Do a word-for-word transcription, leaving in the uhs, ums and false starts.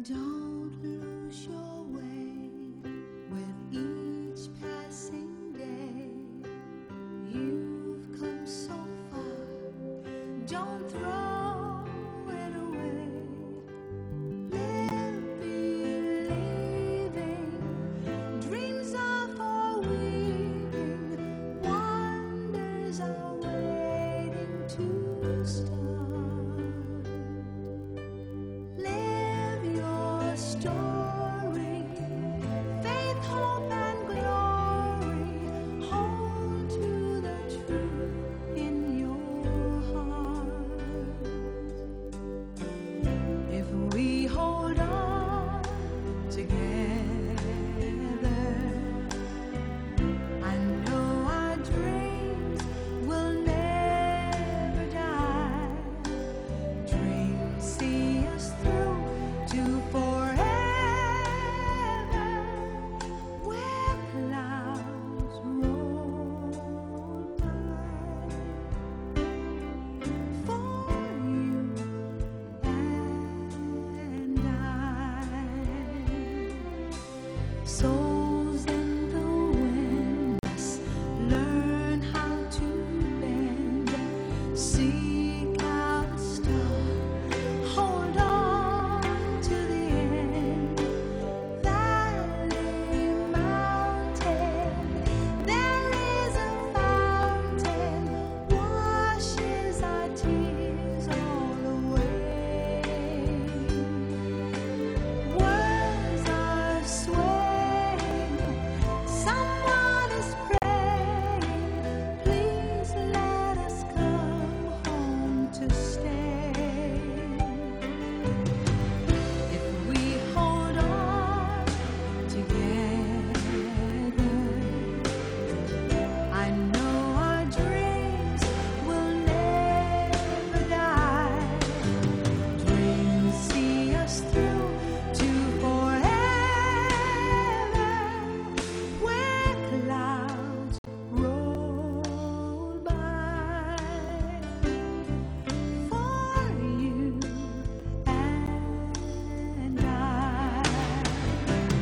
Don't lose your way with each passing day. You've come so far, don't throw it away. Live believing, dreams are for weaving, wonders are waiting to start. Live your story, faith, hope, and glory. Hold to the truth in your heart. If we hold on together,